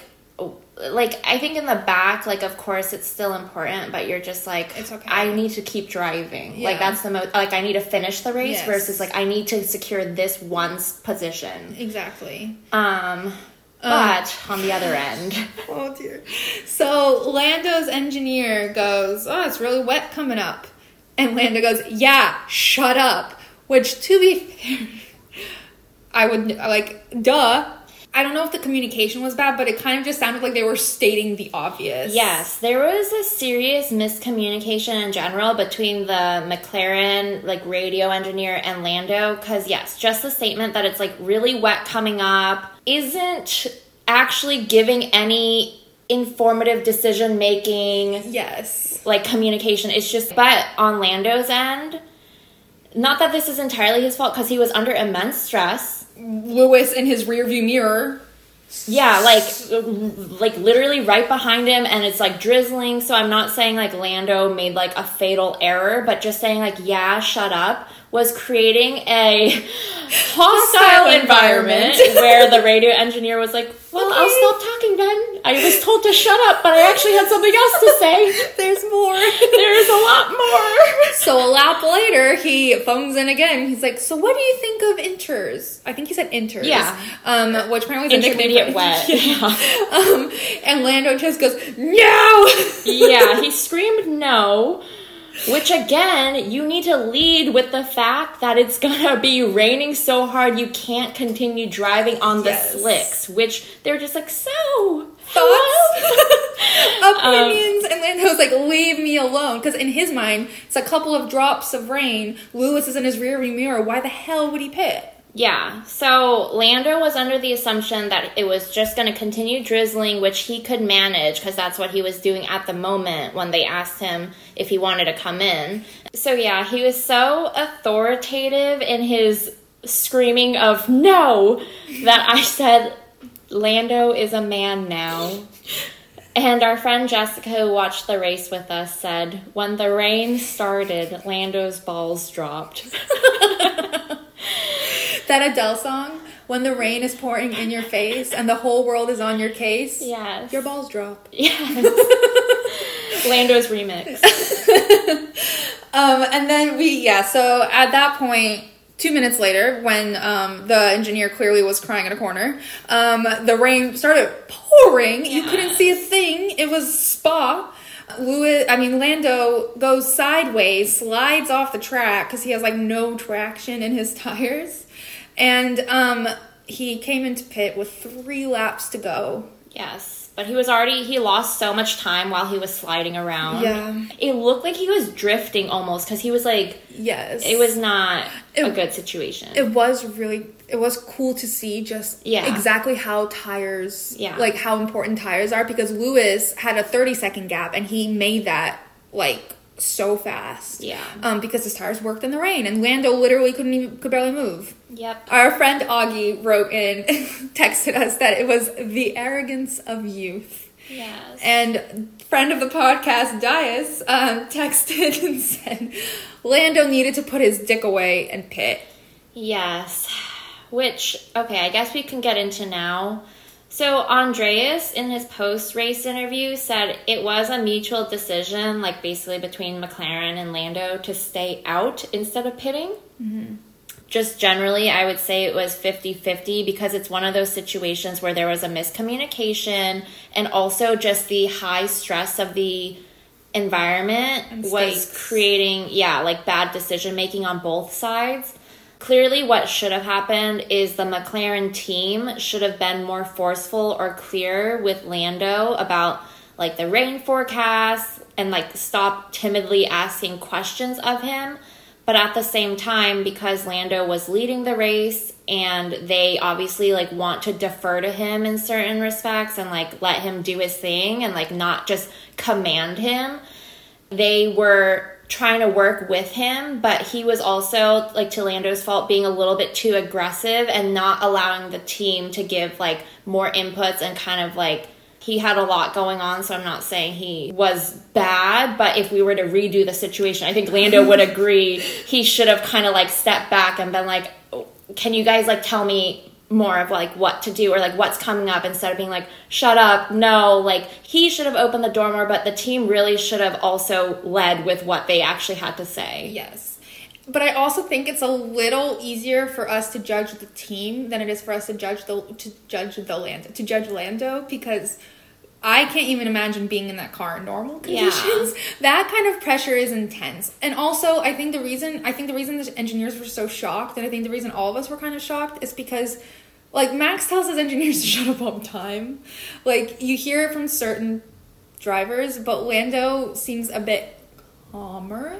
I think in the back, like, of course it's still important, but you're just like, it's okay. I need to keep driving. Yeah. Like, that's the most, like, I need to finish the race yes. versus like I need to secure this one position. Exactly. But on the other end. Oh dear. So Lando's engineer goes, oh, it's really wet coming up. And Lando goes, yeah, shut up. Which, to be fair, I would, like, duh. I don't know if the communication was bad, but it kind of just sounded like they were stating the obvious. Yes, there was a serious miscommunication in general between the McLaren, like, radio engineer and Lando. Because, yes, just the statement that it's, like, really wet coming up isn't actually giving any informative decision-making. Yes. Like, communication. It's just, but on Lando's end, not that this is entirely his fault, because he was under immense stress. Lewis in his rearview mirror. Yeah, like literally right behind him, and it's like drizzling. So I'm not saying like Lando made like a fatal error, but just saying like, yeah, shut up, was creating a hostile environment where the radio engineer was like, well, okay. I'll stop talking then. I was told to shut up, but I actually had something else to say. There's more. There's a lot more. So a lap later, he phones in again. He's like, so what do you think of inters? I think he said inters. Yeah. Which apparently is intermediate wet. Yeah. And Lando just goes, no! Yeah, he screamed no. Which, again, you need to lead with the fact that it's gonna be raining so hard you can't continue driving on the slicks. Which, they're just like, so... Thoughts? Opinions? And Lando's like, leave me alone. Because in his mind, it's a couple of drops of rain. Lewis is in his rearview mirror. Why the hell would he pit? Yeah, so Lando was under the assumption that it was just going to continue drizzling, which he could manage because that's what he was doing at the moment when they asked him if he wanted to come in. So yeah, he was so authoritative in his screaming of no that I said, Lando is a man now. And our friend Jessica, who watched the race with us, said, when the rain started, Lando's balls dropped. That Adele song, when the rain is pouring in your face and the whole world is on your case. Yes. Your balls drop. Yes. Lando's remix. And then so at that point, 2 minutes later, when the engineer clearly was crying in a corner, the rain started pouring. Yes. You couldn't see a thing. It was Spa. Lando goes sideways, slides off the track because he has like no traction in his tires. And he came into pit with 3 laps to go. Yes, but he lost so much time while he was sliding around. Yeah. It looked like he was drifting almost because he was like... Yes. It was not a good situation. It was cool to see just exactly how tires, like how important tires are, because Lewis had a 30-second gap and he made that like so fast. Yeah. Because his tires worked in the rain and Lando literally could barely move. Yep. Our friend Augie wrote in, texted us that it was the arrogance of youth. Yes. And friend of the podcast, Dias, texted and said Lando needed to put his dick away and pit. Yes. Which, okay, I guess we can get into now. So Andreas, in his post-race interview, said it was a mutual decision, like basically between McLaren and Lando, to stay out instead of pitting. Mm-hmm. Just generally, I would say it was 50-50 because it's one of those situations where there was a miscommunication and also just the high stress of the environment was creating, like bad decision-making on both sides. Clearly, what should have happened is the McLaren team should have been more forceful or clear with Lando about like the rain forecast, and like stop timidly asking questions of him. But at the same time, because Lando was leading the race and they obviously like want to defer to him in certain respects and like let him do his thing and like not just command him, they were trying to work with him, but he was also, like, to Lando's fault, being a little bit too aggressive and not allowing the team to give like more inputs, and kind of like, he had a lot going on, so I'm not saying he was bad, but if we were to redo the situation, I think Lando would agree he should have kind of like stepped back and been like, can you guys like tell me more of like what to do or like what's coming up, instead of being like, shut up, no. Like, he should have opened the door more, but the team really should have also led with what they actually had to say. Yes. But I also think it's a little easier for us to judge the team than it is for us to judge Lando, because I can't even imagine being in that car in normal conditions. Yeah. That kind of pressure is intense. And also, I think the reason the engineers were so shocked, and I think the reason all of us were kind of shocked, is because, like, Max tells his engineers to shut up all the time. Like, you hear it from certain drivers, but Lando seems a bit calmer.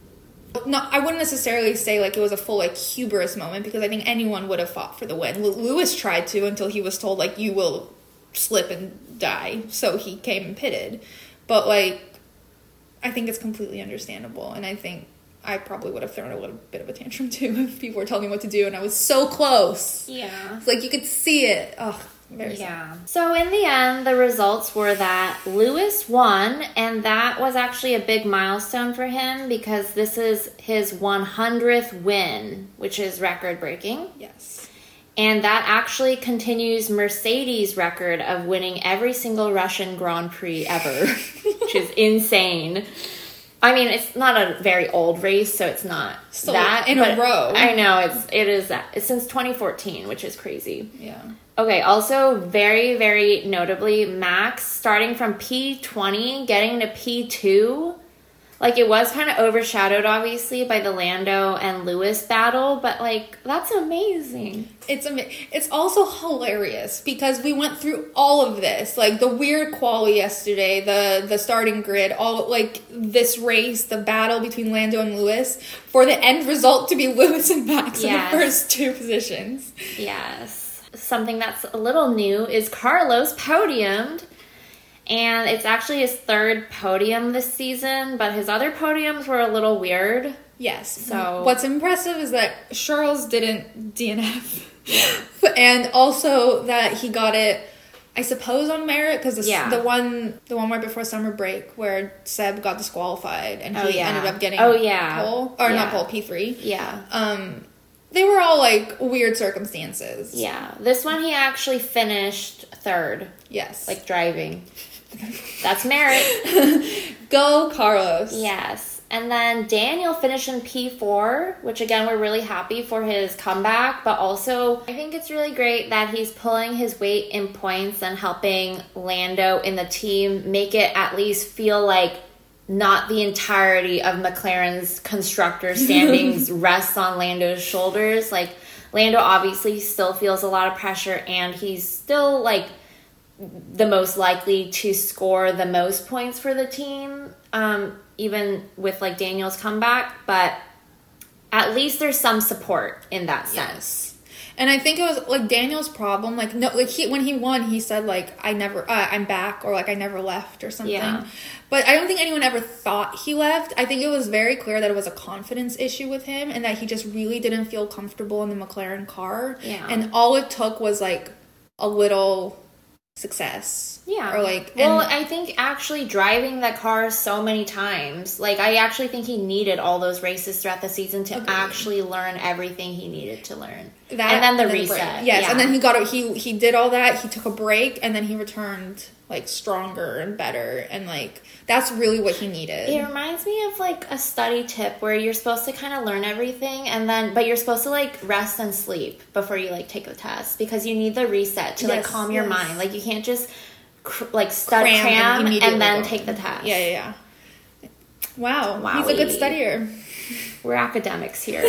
No, I wouldn't necessarily say, like, it was a full, like, hubris moment, because I think anyone would have fought for the win. Lewis tried to until he was told, like, you will slip and die, so he came and pitted. But like, I think it's completely understandable, and I think I probably would have thrown a little bit of a tantrum too if people were telling me what to do and I was so close. Yeah, it's like you could see it. Ugh, very sad. So in the end, the results were that Lewis won, and that was actually a big milestone for him, because this is his 100th win, which is record breaking. Yes. And that actually continues Mercedes' record of winning every single Russian Grand Prix ever, which is insane. I mean, it's not a very old race, so it's not still that in a row. I know it is that. It's since 2014, which is crazy. Yeah. Okay. Also, very, very notably, Max starting from P20, getting to P2. Like, it was kind of overshadowed, obviously, by the Lando and Lewis battle, but, like, that's amazing. It's also hilarious, because we went through all of this, like, the weird quali yesterday, the starting grid, all, like, this race, the battle between Lando and Lewis, for the end result to be Lewis and Max in the first two positions. Yes. Something that's a little new is Carlos podiumed. And it's actually his third podium this season, but his other podiums were a little weird. Yes. So what's impressive is that Charles didn't DNF. Yeah. And also that he got it, I suppose, on merit, because the one right before summer break where Seb got disqualified and he ended up getting pole, or not pole, P3. Yeah. They were all, like, weird circumstances. Yeah. This one he actually finished third. Yes. Like, driving. That's merit. Go, Carlos. Yes. And then Daniel finished in P4, which, again, we're really happy for his comeback. But also, I think it's really great that he's pulling his weight in points and helping Lando in the team make it at least feel like not the entirety of McLaren's constructor standings rests on Lando's shoulders. Like, Lando obviously still feels a lot of pressure, and he's still, like, the most likely to score the most points for the team, even with, like, Daniel's comeback. But at least there's some support in that sense. Yes. And I think it was, like, Daniel's problem, like, no, like, when he won, he said, like, I'm back, or, like, I never left, or something. Yeah. But I don't think anyone ever thought he left. I think it was very clear that it was a confidence issue with him, and that he just really didn't feel comfortable in the McLaren car. Yeah. And all it took was, like, a little success. Yeah. Or, like... Well, I think actually driving that car so many times, like, I actually think he needed all those races throughout the season to actually learn everything he needed to learn. And then the reset. Yes, yeah. And then he did all that, he took a break, and then he returned, like, stronger and better, and, like, that's really what he needed. It reminds me of, like, a study tip where you're supposed to kind of learn everything, and then, but you're supposed to, like, rest and sleep before you, like, take the test, because you need the reset to, like, calm your mind. Like, you can't just, like, cram and then take the test. Yeah. Wow. He's a good studier. We're academics here.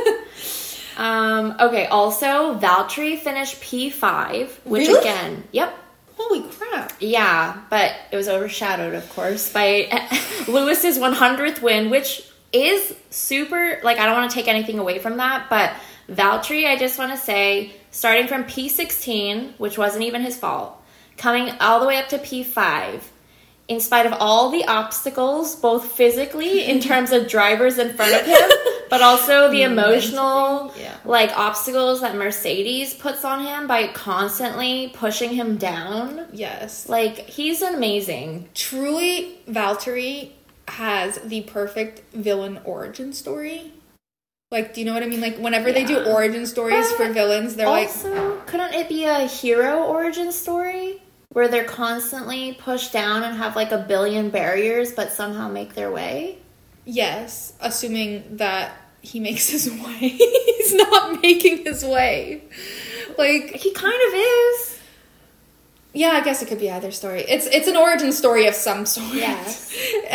Okay, also, Valtteri finished P5, which really? again, yep. Holy crap. Yeah, but it was overshadowed, of course, by Lewis's 100th win, which is super, like, I don't want to take anything away from that, but Valtteri, I just want to say, starting from P16, which wasn't even his fault, coming all the way up to P5, in spite of all the obstacles, both physically in terms of drivers in front of him, but also the emotional like obstacles that Mercedes puts on him by constantly pushing him down. Yes. Like, he's amazing. Truly, Valtteri has the perfect villain origin story. Like, do you know what I mean? Like, whenever they do origin stories for villains, they're also, couldn't it be a hero origin story? Where they're constantly pushed down and have like a billion barriers, but somehow make their way? Yes, assuming that he makes his way. He's not making his way. Like, he kind of is. Yeah, I guess it could be either story. It's an origin story of some sort. Yes.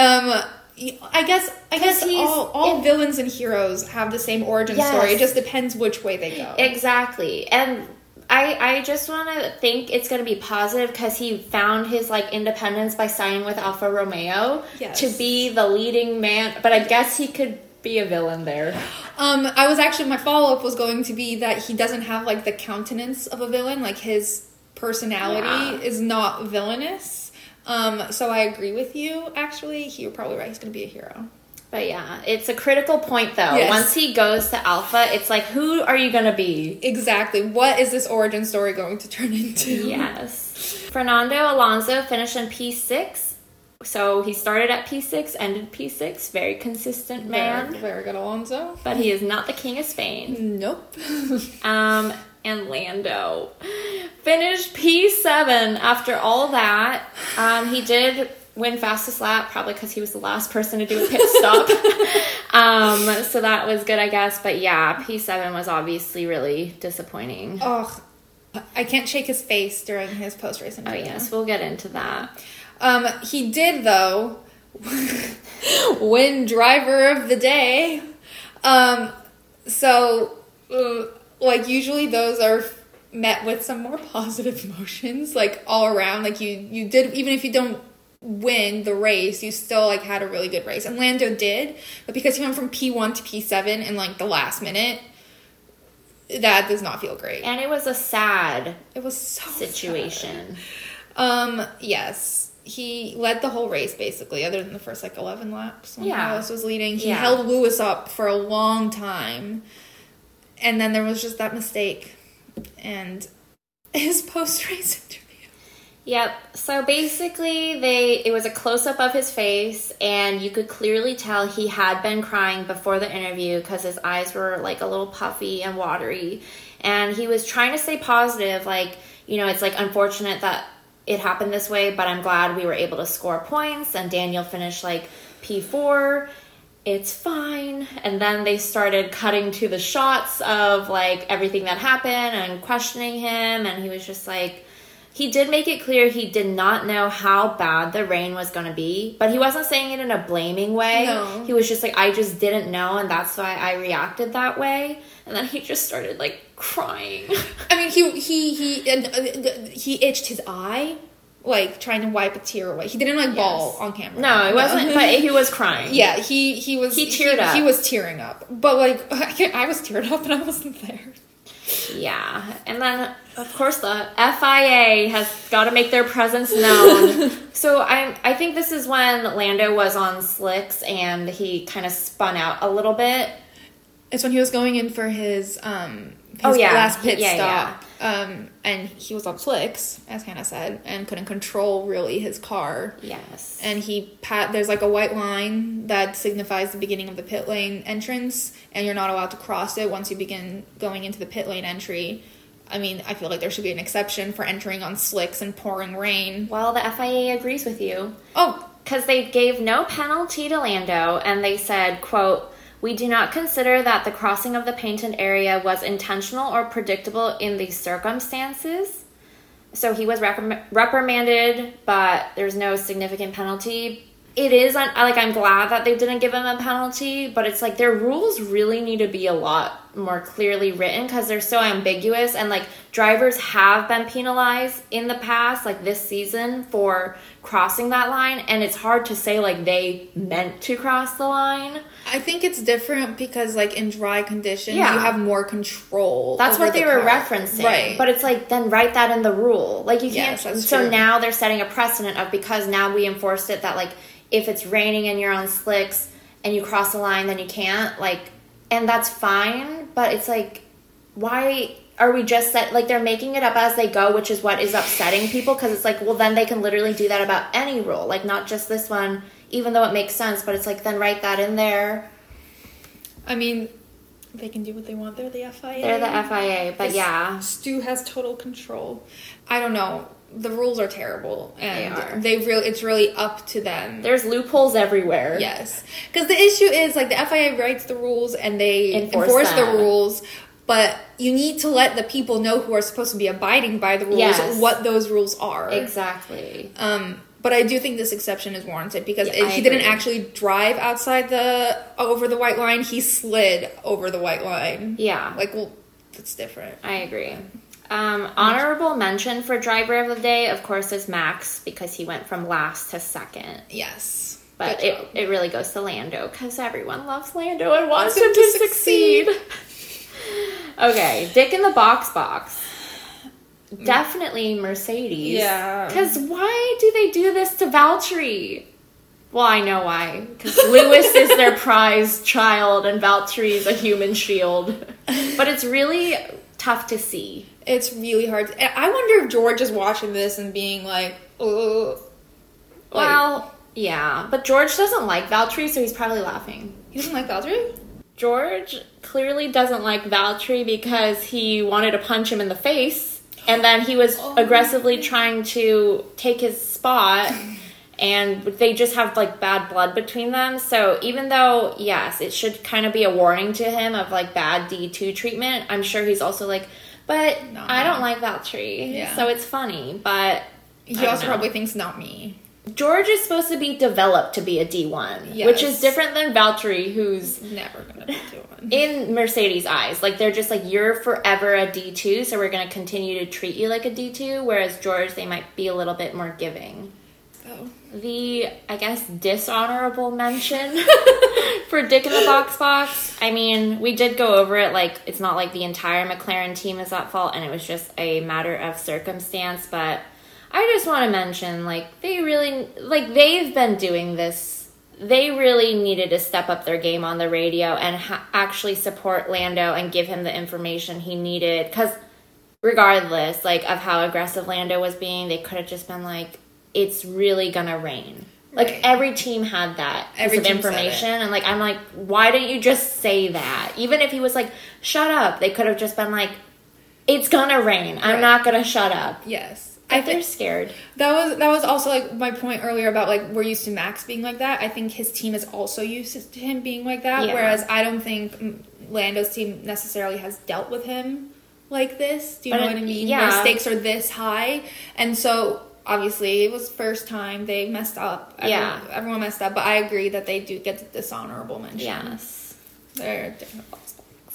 I guess all villains and heroes have the same origin story. It just depends which way they go. Exactly. And I just want to think it's going to be positive because he found his, like, independence by signing with Alfa Romeo to be the leading man. But I guess he could be a villain there. My follow-up was going to be that he doesn't have, like, the countenance of a villain. Like, his personality is not villainous. So I agree with you, actually. You're probably right. He's going to be a hero. But yeah, it's a critical point, though. Yes. Once he goes to Alpha, it's like, who are you going to be? Exactly. What is this origin story going to turn into? Yes. Fernando Alonso finished in P6. So he started at P6, ended P6. Very consistent man. Very good, Alonso. But he is not the king of Spain. Nope. And Lando finished P7 after all that. He did win fastest lap, probably because he was the last person to do a pit stop. So that was good, I guess. But yeah, P7 was obviously really disappointing. Oh, I can't shake his face during his post-race interview. Oh, yes, we'll get into that. He did, though, win driver of the day. Like, usually those are met with some more positive emotions, like, all around. Like, you did, even if you don't win the race, you still, like, had a really good race. And Lando did, but because he went from P1 to P7 in, like, the last minute, that does not feel great. And it was a sad situation. Yes. He led the whole race, basically, other than the first, like, 11 laps when Lewis was leading. He held Lewis up for a long time. And then there was just that mistake. And his post-race interview. Yep. So basically, it was a close-up of his face, and you could clearly tell he had been crying before the interview because his eyes were, like, a little puffy and watery. And he was trying to stay positive, like, you know, it's, like, unfortunate that it happened this way, but I'm glad we were able to score points, and Daniel finished, like, P4. It's fine. And then they started cutting to the shots of, like, everything that happened and questioning him, and he was just, like, he did make it clear he did not know how bad the rain was going to be, but he wasn't saying it in a blaming way. No. He was just like, I just didn't know, and that's why I reacted that way. And then he just started, like, crying. I mean, he itched his eye, like, trying to wipe a tear away. He didn't, like, bawl on camera. No, it wasn't, but he was crying. Yeah, he teared up. He was tearing up. But, like, I was teared up and I wasn't there. Yeah, and then, of course, the FIA has got to make their presence known. So I think this is when Lando was on slicks and he kind of spun out a little bit. It's when he was going in for his last pit stop. And he was on slicks, as Hannah said, and couldn't control really his car. Yes. And there's like a white line that signifies the beginning of the pit lane entrance, and you're not allowed to cross it once you begin going into the pit lane entry. I mean, I feel like there should be an exception for entering on slicks and pouring rain. Well, the FIA agrees with you. Oh. Because they gave no penalty to Lando, and they said, quote, "We do not consider that the crossing of the painted area was intentional or predictable in these circumstances." So he was reprimanded, but there's no significant penalty. It is, I'm glad that they didn't give him a penalty, but it's like their rules really need to be a lot more clearly written because they're so ambiguous, and like drivers have been penalized in the past, like this season, for crossing that line, and it's hard to say like they meant to cross the line. I think it's different because like in dry conditions, Yeah. you have more control. That's over what they the were car. referencing. Right. But it's like, then write that in the rule. Like you can't. Yes, that's so true. now they're setting a precedent of, because now we enforced it, that like if it's raining and you're on slicks and you cross the line, then you can't. Like, and that's fine. But it's like, why are we just like they're making it up as they go, which is what is upsetting people, because it's like, well, then they can literally do that about any rule, like not just this one, even though it makes sense. But it's like, then write that in there. I mean, they can do what they want. They're the FIA. They're the FIA, but yeah. Stu has total control. I don't know. The rules are terrible, and They are. it's really up to them. There's loopholes everywhere. Yes, because the issue is like the FIA writes the rules and they enforce the them. rules, but you need to let the people know who are supposed to be abiding by the rules Yes. what those rules are. Exactly. But I do think this exception is warranted because Yeah, he I didn't agree. actually drive over the white line. He slid over the white line. Yeah. Like, well, that's different. I agree. Honorable mention for driver of the day, of course, is Max, because he went from last to second. Yes. But Good job. it really goes to Lando, because everyone loves Lando and wants him to succeed. Okay, Dick in the box. Definitely Mercedes. Yeah. Because why do they do this to Valtteri? Well, I know why. Because Lewis is their prized child and Valtteri's a human shield. But it's really tough to see. It's really hard. I wonder if George is watching this and being like, ugh. Well, yeah. But George doesn't like Valtteri, so he's probably laughing. He doesn't like Valtteri? George clearly doesn't like Valtteri because he wanted to punch him in the face. And then he was aggressively trying to take his spot. And they just have, like, bad blood between them. So even though, yes, it should kind of be a warning to him of, like, bad D2 treatment, I'm sure he's also like, but No. I don't like Valtteri. Yeah. So it's funny. But He also probably thinks not me. George is supposed to be developed to be a D1, Yes. which is different than Valtteri, who's Never gonna do one. in Mercedes' eyes. Like, they're just like, you're forever a D2, so we're going to continue to treat you like a D2, whereas George, they might be a little bit more giving. So. The, I guess, dishonorable mention for Dick in the box. I mean, we did go over it. Like, it's not like the entire McLaren team is at fault, and it was just a matter of circumstance, but I just want to mention, like, they really, like, they've been doing this. They really needed to step up their game on the radio and actually support Lando and give him the information he needed. Because regardless, like, of how aggressive Lando was being, they could have just been like, it's really gonna rain. Like, Right. every team had that Every piece of team said information. And, like, I'm like, why didn't you just say that? Even if he was like, shut up, they could have just been like, it's gonna rain. I'm Right. not gonna shut up. Yes. But they're scared. That was also like my point earlier about like we're used to Max being like that. I think his team is also used to him being like that. Yeah. Whereas I don't think Lando's team necessarily has dealt with him like this. Do you know what I mean? yeah. Where stakes are this high, and so obviously it was first time they messed up. Everyone messed up. But I agree that they do get the dishonorable mention. Yes. They're different box.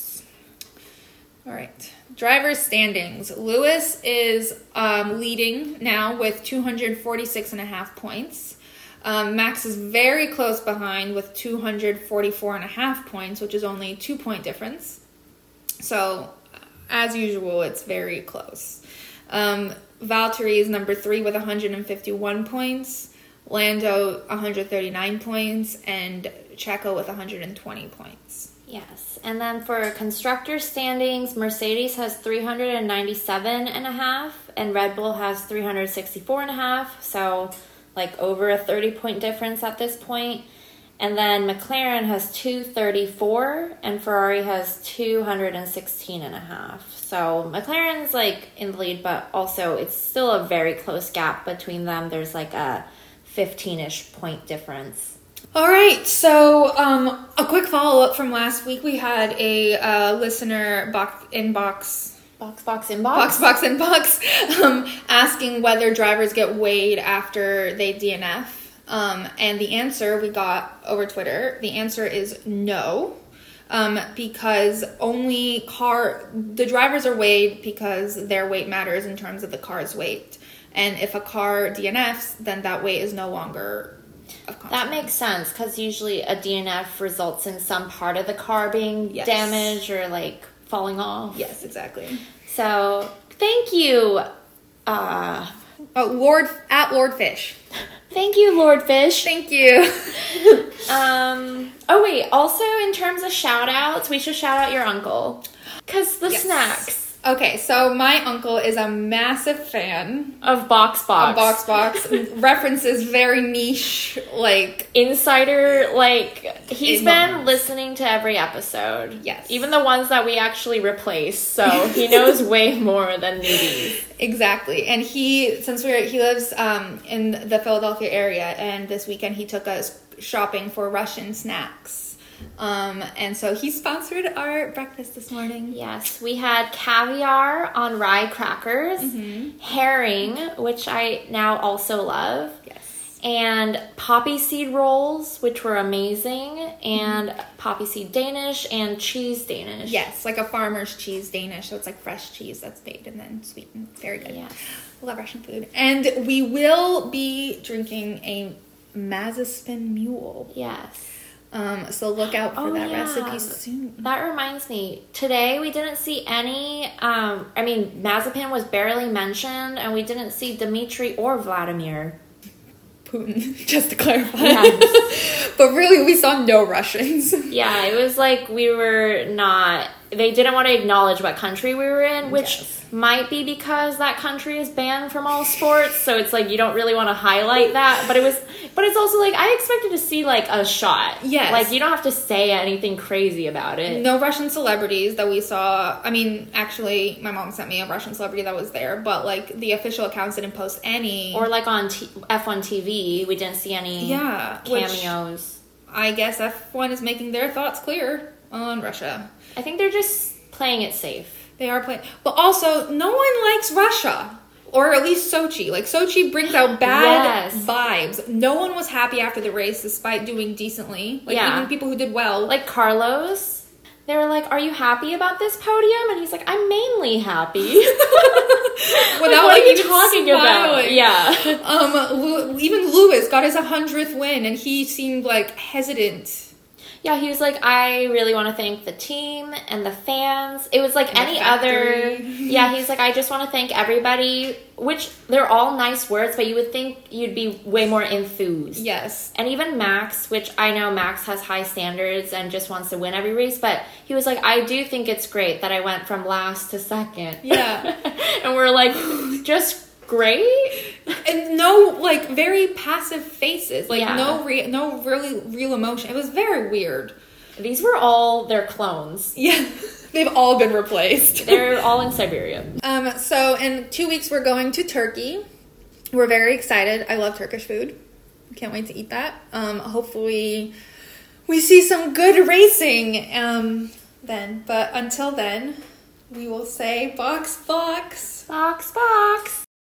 All right. Driver's standings. Lewis is leading now with 246.5 points. Max is very close behind with 244.5 points, which is only a 2-point difference. So, as usual, it's very close. Valtteri is number 3 with 151 points. Lando, 139 points. And Checo with 120 points. Yes. And then for constructor standings, Mercedes has 397.5 and Red Bull has 364.5. So, like, over a 30-point difference at this point. And then McLaren has 234 and Ferrari has 216.5. So McLaren's, like, in the lead, but also it's still a very close gap between them. There's, like, a 15-ish point difference. All right, so a quick follow-up from last week. We had a listener box inbox asking whether drivers get weighed after they DNF. And the answer we got over Twitter, the answer is no. because the drivers are weighed because their weight matters in terms of the car's weight. And if a car DNFs, then that weight is no longer of consequence. That makes sense, because usually a DNF results in some part of the car being damaged or, like, falling off. Yes, exactly. So, thank you, Lord Fish. Thank you, Lord Fish. Thank you. Oh, wait. Also, in terms of shout-outs, we should shout out your uncle. Because the snacks. Okay, so my uncle is a massive fan of Box. References very niche, like... Insider, like, he's been listening to every episode. Yes. Even the ones that we actually replaced, so he knows way more than newbies. Exactly. And he lives in the Philadelphia area, and this weekend he took us shopping for Russian snacks. And so he sponsored our breakfast this morning. Yes, we had caviar on rye crackers, herring, which I now also love. Yes. And poppy seed rolls, which were amazing, and poppy seed Danish and cheese Danish. Yes, like a farmer's cheese Danish, so it's like fresh cheese that's baked and then sweetened. Very good. Yes. Love Russian food. And we will be drinking a Mazepin Mule. Yes. So look out for that recipe soon. That reminds me, today we didn't see any, Mazepin was barely mentioned, and we didn't see Dmitry or Vladimir. Putin, just to clarify. Yes. But really, we saw no Russians. Yeah, it was like they didn't want to acknowledge what country we were in, which might be because that country is banned from all sports, so it's like you don't really want to highlight that, but it's also like I expected to see like a shot. Yes. Like you don't have to say anything crazy about it. No Russian celebrities that we saw. I mean, actually, my mom sent me a Russian celebrity that was there, but like the official accounts didn't post any. Or like on F1 TV, we didn't see any cameos. I guess F1 is making their thoughts clear on Russia. I think they're just playing it safe. They are playing. But also, no one likes Russia. Or at least Sochi. Like, Sochi brings out bad vibes. No one was happy after the race, despite doing decently. Like, even people who did well. Like, Carlos, they were like, are you happy about this podium? And he's like, I'm mainly happy. Without, what are you talking about? Yeah. Even Lewis got his 100th win, and he seemed, like, hesitant. Yeah, he was like, I really want to thank the team and the fans. It was like any other... Yeah, he's like, I just want to thank everybody, which they're all nice words, but you would think you'd be way more enthused. Yes. And even Max, which I know Max has high standards and just wants to win every race, but he was like, I do think it's great that I went from last to second. Yeah. And we're like, just... great. And no, like, very passive faces. Like, no really real emotion. It was very weird. These were all their clones. Yeah. They've all been replaced. They're all in Siberia. So in 2 weeks, we're going to Turkey. We're very excited. I love Turkish food. Can't wait to eat that. Hopefully we see some good racing then. But until then, we will say box. Box.